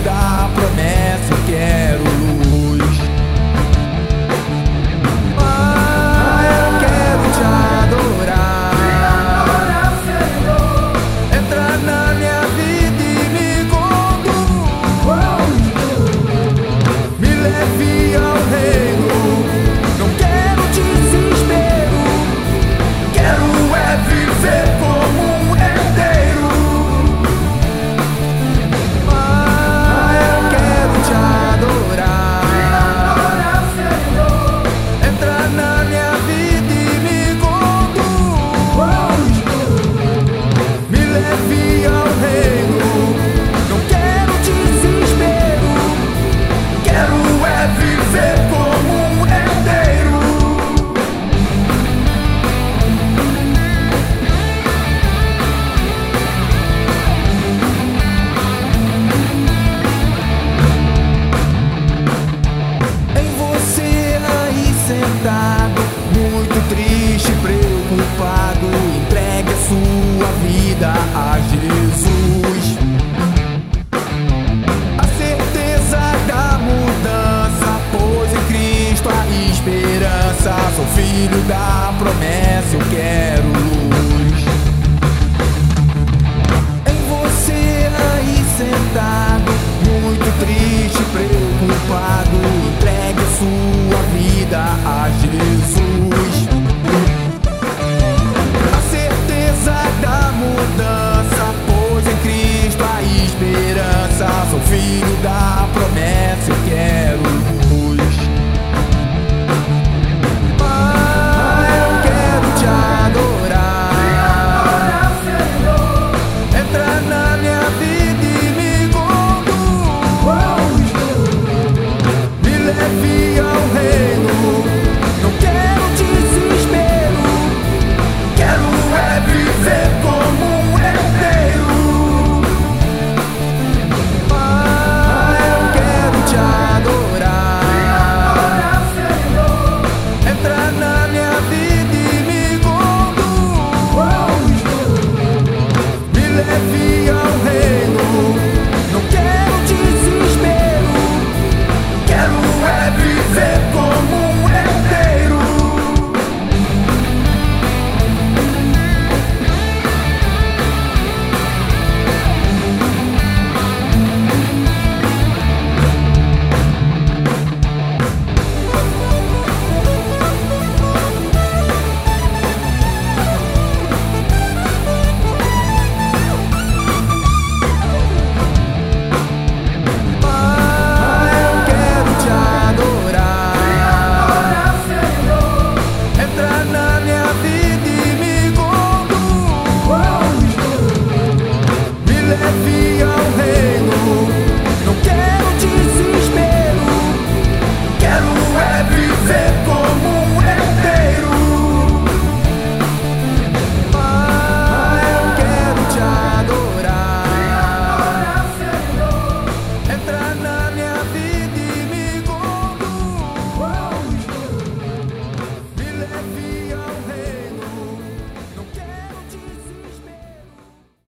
da promessa eu quero luz. Eu quero te adorar. Entra na minha vida e me conduz. Me leve ao reino. Não quero desespero. Quero é viver como um herdeiro. Eu quero te adorar. Entra na minha vida e me conduz. Me leve ao reino. Não quero desespero. Quero é viver como um herdeiro. Em você aí sentado, muito triste, preocupado, entregue a sua vida a Jesus. A certeza da mudança, pois em Cristo a esperança. Sou filho da promessa, eu quero luz. Em você aí sentado, muito triste, preocupado, entregue a sua vida a Jesus. A certeza da mudança, pois em Cristo a esperança. Sou filho da promessa, eu quero luz. Eu quero te adorar. Entra na minha vida e me conduz. Me leve ao reino. Não quero desespero. Quero é viver como um herdeiro. Eu quero te adorar. Entra na minha vida e me conduz. Me leve ao reino. Não quero desespero. Quero é viver como um herdeiro. Eu quero te adorar. Entra na minha vida e me conduz. Me leve